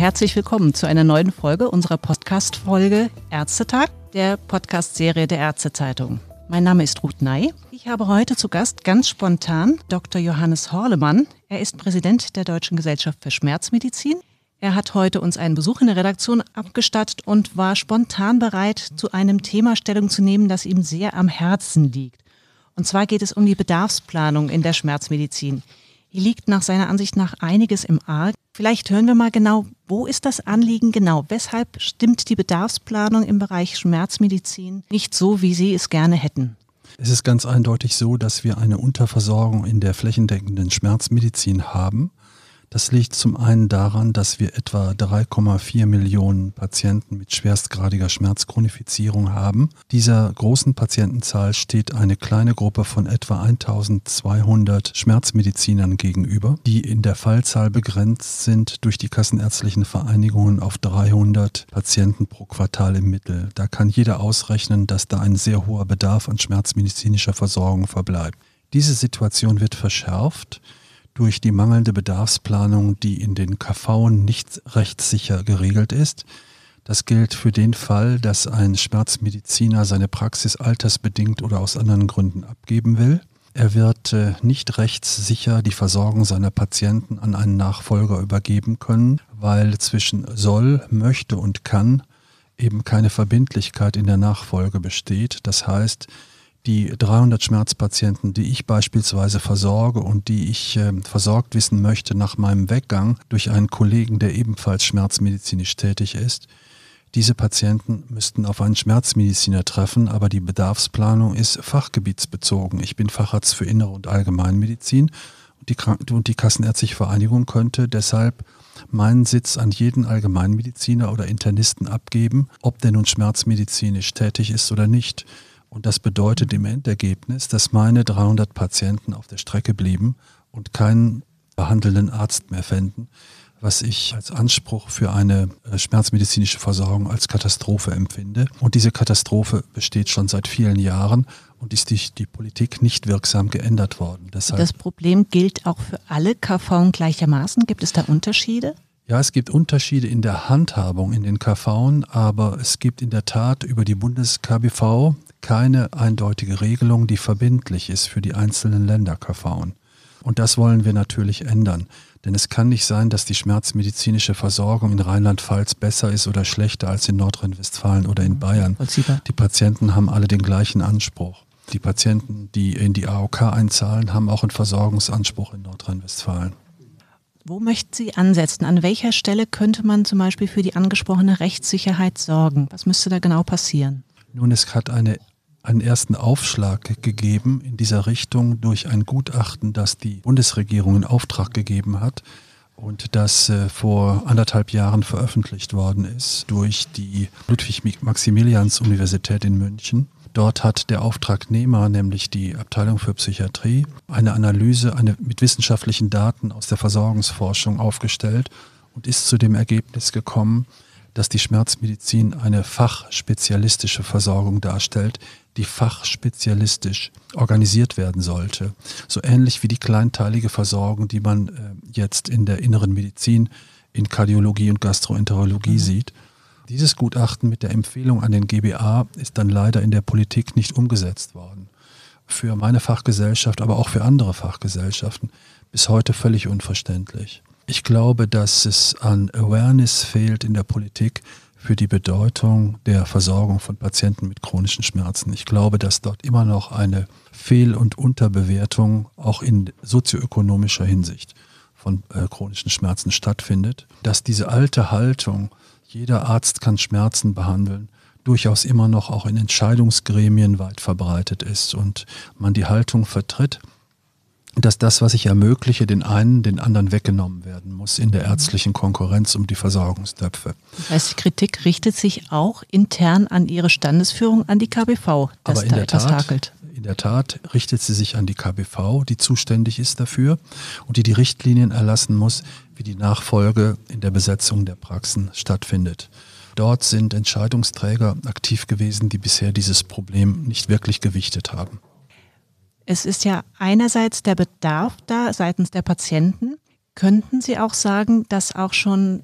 Herzlich willkommen zu einer neuen Folge unserer Podcast-Folge Ärztetag, der Podcast-Serie der Ärztezeitung. Mein Name ist Ruth Ney. Ich habe heute zu Gast ganz spontan Dr. Johannes Horlemann. Er ist Präsident der Deutschen Gesellschaft für Schmerzmedizin. Er hat heute uns einen Besuch in der Redaktion abgestattet und war spontan bereit, zu einem Thema Stellung zu nehmen, das ihm sehr am Herzen liegt. Und zwar geht es um die Bedarfsplanung in der Schmerzmedizin. Hier liegt nach seiner Ansicht nach einiges im Argen. Vielleicht hören wir mal genau, wo ist das Anliegen genau? Weshalb stimmt die Bedarfsplanung im Bereich Schmerzmedizin nicht so, wie Sie es gerne hätten? Es ist ganz eindeutig so, dass wir eine Unterversorgung in der flächendeckenden Schmerzmedizin haben. Das liegt zum einen daran, dass wir etwa 3,4 Millionen Patienten mit schwerstgradiger Schmerzchronifizierung haben. Dieser großen Patientenzahl steht eine kleine Gruppe von etwa 1200 Schmerzmedizinern gegenüber, die in der Fallzahl begrenzt sind durch die kassenärztlichen Vereinigungen auf 300 Patienten pro Quartal im Mittel. Da kann jeder ausrechnen, dass da ein sehr hoher Bedarf an schmerzmedizinischer Versorgung verbleibt. Diese Situation wird verschärft durch die mangelnde Bedarfsplanung, die in den KV nicht rechtssicher geregelt ist. Das gilt für den Fall, dass ein Schmerzmediziner seine Praxis altersbedingt oder aus anderen Gründen abgeben will. Er wird nicht rechtssicher die Versorgung seiner Patienten an einen Nachfolger übergeben können, weil zwischen soll, möchte und kann eben keine Verbindlichkeit in der Nachfolge besteht. Das heißt, die 300 Schmerzpatienten, die ich beispielsweise versorge und die ich versorgt wissen möchte nach meinem Weggang durch einen Kollegen, der ebenfalls schmerzmedizinisch tätig ist, diese Patienten müssten auf einen Schmerzmediziner treffen, aber die Bedarfsplanung ist fachgebietsbezogen. Ich bin Facharzt für Innere und Allgemeinmedizin und die Kassenärztliche Vereinigung könnte deshalb meinen Sitz an jeden Allgemeinmediziner oder Internisten abgeben, ob der nun schmerzmedizinisch tätig ist oder nicht. Und das bedeutet im Endergebnis, dass meine 300 Patienten auf der Strecke blieben und keinen behandelnden Arzt mehr fänden, was ich als Anspruch für eine schmerzmedizinische Versorgung als Katastrophe empfinde. Und diese Katastrophe besteht schon seit vielen Jahren und ist durch die Politik nicht wirksam geändert worden. Deshalb, das Problem gilt auch für alle KV gleichermaßen. Gibt es da Unterschiede? Ja, es gibt Unterschiede in der Handhabung in den KV, aber es gibt in der Tat über die Bundes-KBV keine eindeutige Regelung, die verbindlich ist für die einzelnen Länder-KV. Und das wollen wir natürlich ändern. Denn es kann nicht sein, dass die schmerzmedizinische Versorgung in Rheinland-Pfalz besser ist oder schlechter als in Nordrhein-Westfalen oder in Bayern. Die Patienten haben alle den gleichen Anspruch. Die Patienten, die in die AOK einzahlen, haben auch einen Versorgungsanspruch in Nordrhein-Westfalen. Wo möchten Sie ansetzen? An welcher Stelle könnte man zum Beispiel für die angesprochene Rechtssicherheit sorgen? Was müsste da genau passieren? Nun, es hat einen ersten Aufschlag gegeben in dieser Richtung durch ein Gutachten, das die Bundesregierung in Auftrag gegeben hat und das vor 1,5 Jahren veröffentlicht worden ist durch die Ludwig-Maximilians-Universität in München. Dort hat der Auftragnehmer, nämlich die Abteilung für Psychiatrie, eine Analyse mit wissenschaftlichen Daten aus der Versorgungsforschung aufgestellt und ist zu dem Ergebnis gekommen, dass die Schmerzmedizin eine fachspezialistische Versorgung darstellt, die fachspezialistisch organisiert werden sollte. So ähnlich wie die kleinteilige Versorgung, die man jetzt in der inneren Medizin, in Kardiologie und Gastroenterologie sieht. Dieses Gutachten mit der Empfehlung an den GBA ist dann leider in der Politik nicht umgesetzt worden. Für meine Fachgesellschaft, aber auch für andere Fachgesellschaften bis heute völlig unverständlich. Ich glaube, dass es an Awareness fehlt in der Politik für die Bedeutung der Versorgung von Patienten mit chronischen Schmerzen. Ich glaube, dass dort immer noch eine Fehl- und Unterbewertung auch in sozioökonomischer Hinsicht von chronischen Schmerzen stattfindet. Dass diese alte Haltung, jeder Arzt kann Schmerzen behandeln, durchaus immer noch auch in Entscheidungsgremien weit verbreitet ist und man die Haltung vertritt, dass das, was ich ermögliche, den einen, den anderen weggenommen werden muss in der ärztlichen Konkurrenz um die Versorgungstöpfe. Das heißt, die Kritik richtet sich auch intern an Ihre Standesführung, an die KBV, dass da etwas hakelt. In der Tat richtet sie sich an die KBV, die zuständig ist dafür und die Richtlinien erlassen muss, wie die Nachfolge in der Besetzung der Praxen stattfindet. Dort sind Entscheidungsträger aktiv gewesen, die bisher dieses Problem nicht wirklich gewichtet haben. Es ist ja einerseits der Bedarf da seitens der Patienten. Könnten Sie auch sagen, dass auch schon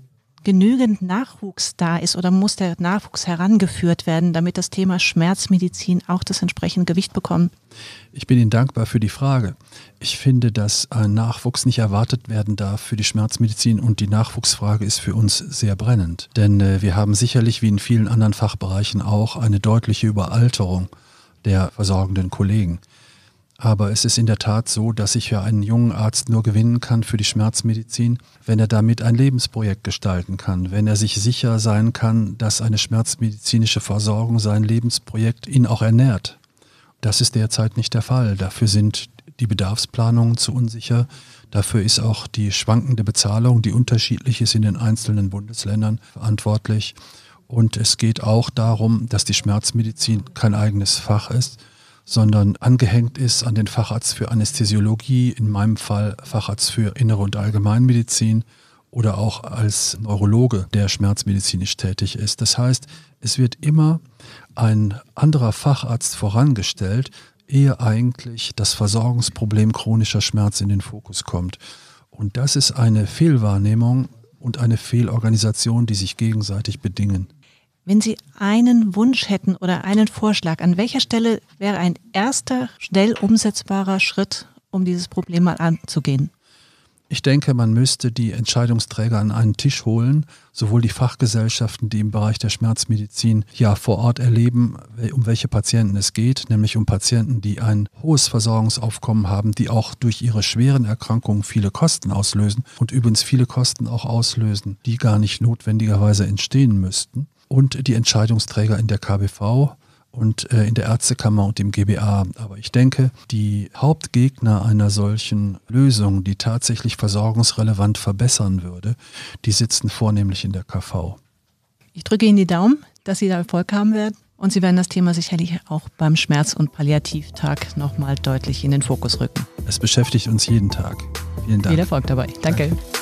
genügend Nachwuchs da ist oder muss der Nachwuchs herangeführt werden, damit das Thema Schmerzmedizin auch das entsprechende Gewicht bekommt? Ich bin Ihnen dankbar für die Frage. Ich finde, dass ein Nachwuchs nicht erwartet werden darf für die Schmerzmedizin und die Nachwuchsfrage ist für uns sehr brennend. Denn wir haben sicherlich wie in vielen anderen Fachbereichen auch eine deutliche Überalterung der versorgenden Kollegen. Aber es ist in der Tat so, dass ich für einen jungen Arzt nur gewinnen kann für die Schmerzmedizin, wenn er damit ein Lebensprojekt gestalten kann, wenn er sich sicher sein kann, dass eine schmerzmedizinische Versorgung sein Lebensprojekt ihn auch ernährt. Das ist derzeit nicht der Fall. Dafür sind die Bedarfsplanungen zu unsicher. Dafür ist auch die schwankende Bezahlung, die unterschiedlich ist in den einzelnen Bundesländern, verantwortlich. Und es geht auch darum, dass die Schmerzmedizin kein eigenes Fach ist, sondern angehängt ist an den Facharzt für Anästhesiologie, in meinem Fall Facharzt für Innere- und Allgemeinmedizin oder auch als Neurologe, der schmerzmedizinisch tätig ist. Das heißt, es wird immer ein anderer Facharzt vorangestellt, ehe eigentlich das Versorgungsproblem chronischer Schmerz in den Fokus kommt. Und das ist eine Fehlwahrnehmung und eine Fehlorganisation, die sich gegenseitig bedingen. Wenn Sie einen Wunsch hätten oder einen Vorschlag, an welcher Stelle wäre ein erster, schnell umsetzbarer Schritt, um dieses Problem mal anzugehen? Ich denke, man müsste die Entscheidungsträger an einen Tisch holen, sowohl die Fachgesellschaften, die im Bereich der Schmerzmedizin ja vor Ort erleben, um welche Patienten es geht, nämlich um Patienten, die ein hohes Versorgungsaufkommen haben, die auch durch ihre schweren Erkrankungen viele Kosten auslösen und übrigens viele Kosten auch auslösen, die gar nicht notwendigerweise entstehen müssten. Und die Entscheidungsträger in der KBV und in der Ärztekammer und im GBA. Aber ich denke, die Hauptgegner einer solchen Lösung, die tatsächlich versorgungsrelevant verbessern würde, die sitzen vornehmlich in der KV. Ich drücke Ihnen die Daumen, dass Sie da Erfolg haben werden. Und Sie werden das Thema sicherlich auch beim Schmerz- und Palliativtag nochmal deutlich in den Fokus rücken. Es beschäftigt uns jeden Tag. Vielen Dank. Viel Erfolg dabei. Danke.